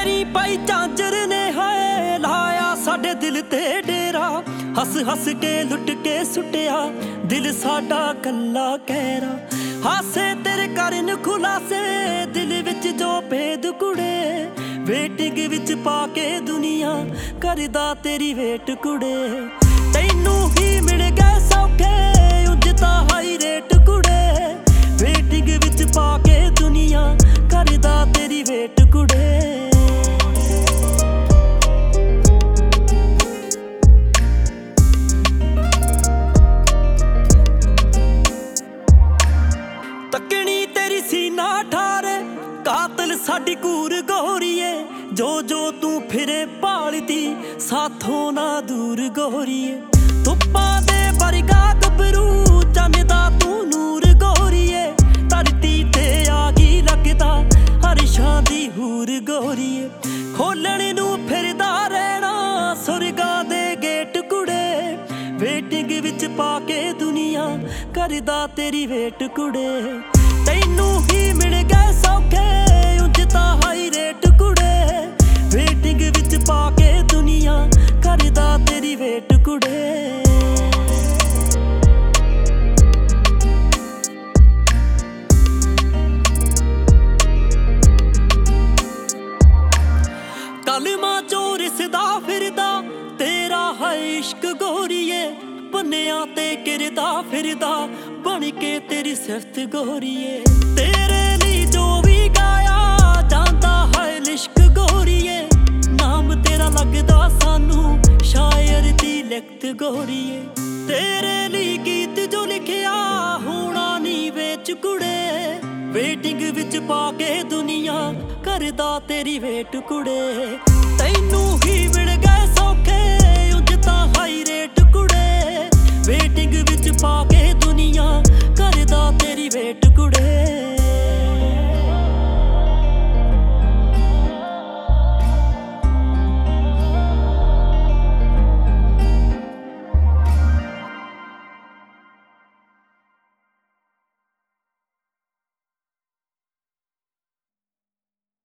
ਪੈਰੀ ਪਾਈ ਝਾਂਜਰ ਨੇ ਹਾਏ ਲਾਇਆ ਸਾਡੇ ਦਿਲ ਤੇ ਡੇਰਾ। ਹੱਸ ਹੱਸ ਕੇ ਲੁੱਟ ਕੇ ਸੁੱਟਿਆ ਦਿਲ ਸਾਡਾ ਕੱਲਾ ਕਹਿਰਾ। ਹਾਸੇ ਤੇਰੇ ਕਰਨ ਖੁਲਾਸੇ ਦਿਲ ਵਿੱਚ ਜੋ ਭੇਦ ਕੁੜੇ। ਵੇਟਿੰਗ ਵਿੱਚ ਪਾ ਕੇ ਦੁਨੀਆ ਕਰਦਾ ਤੇਰੀ ਵੇਟ ਕੁੜੇ। ਤੈਨੂੰ ਹੀ ਮਿਲ ਗਏ ਸੌਖੇ ਉਂਝ ਤਾਂ ਹਾਈ ਰੇਟ ਕੁੜੇ। ਵੇਟਿੰਗ ਵਿੱਚ ਪਾ ਕੇ ਦੁਨੀਆ ਕਰਦਾ ਤੇਰੀ ਵੇਟ ਕੁੜੇ। ਤੱਕਣੀ ਤੇਰੀ ਸੀਨਾ ਠਾਰੇ ਕਾਤਲ ਸਾਡੀ ਘੂਰ ਗੋਰੀਏ। ਜੋ ਜੋ ਤੂੰ ਫਿਰੇ ਭਾਲਦੀ ਸਾਥੋਂ ਨਾ ਦੂਰ ਗੋਰੀਏ। ਧੁੱਪਾਂ ਦੇ ਵਰਗਾ ਗੱਭਰੂ ਚੰਨਦਾ ਤੂੰ ਨੂਰ ਗੋਰੀਏ। ਧਰਤੀ ਤੇ ਆ ਗਈ ਲੱਗਦਾ ਹਰਸ਼ਾਂ ਦੀ ਹੂਰ ਗੋਰੀਏ। ਖੋਲਣ ਨੂੰ ਫਿਰਦਾ ਰਹਿਣਾ ਸੁਰਗਾਂ ਦੇ ਗੇਟ ਕੁੜੇ। ਵੇਟਿੰਗ ਵਿੱਚ ਪਾ ਕੇ ਦੁਨੀਆ ਕਰਦਾ ਤੇਰੀ ਵੇਟ ਕੁੜੇ। ਤੈਨੂੰ ਹੀ ਮਿਲ ਗਏ ਸੌਖੇ ਉਂਝ ਤਾਂ ਹਾਈ ਰੇਟ ਕੁੜੇ। ਵੇਟਿੰਗ ਵਿੱਚ ਪਾ ਕੇ ਦੁਨੀਆ ਕਰਦਾ ਤੇਰੀ ਵੇਟ ਕੁੜੇ। ਕਲਮਾਂ ਚੋਂ ਰਿਸਦਾ ਫਿਰਦਾ ਤੇਰਾ ਹੈ ਇਸ਼ਕ ਗੋਰੀਏ। ਪੰਨਿਆਂ ਤੇ ਗਿਰਦਾ ਫਿਰਦਾ ਬਣ ਕੇ ਤੇਰੀ ਸਿਫਤ ਗੋਰੀਏ। ਤੇਰੇ ਲਈ ਜੋ ਵੀ ਗਾਇਆ ਜਾਂਦਾ ਹੈ ਲਿਸ਼ਕ ਗੋਰੀਏ। ਨਾਮ ਤੇਰਾ ਲੱਗਦਾ ਸਾਨੂੰ ਸ਼ਾਇਰ ਦੀ ਲਿਖਤ ਗੋਰੀਏ। ਤੇਰੇ ਲਈ ਗੀਤ ਜੋ ਲਿਖਿਆ ਹੋਣਾ ਨੀ ਵੇਚ ਕੁੜੇ। ਵੇਟਿੰਗ ਵਿੱਚ ਪਾ ਕੇ ਦੁਨੀਆ ਕਰਦਾ ਤੇਰੀ ਵੇਟ ਕੁੜੇ। ਤੈਨੂੰ ਹੀ ਮਿਲ ਗਏ ਸੌਖੇ ਉਂਝ ਤਾਂ ਹਾਈ ਰੇਟ ਕੁੜੇ। ਵੇਟਿੰਗ ਵਿੱਚ ਪਾ ਕੇ ਦੁਨੀਆ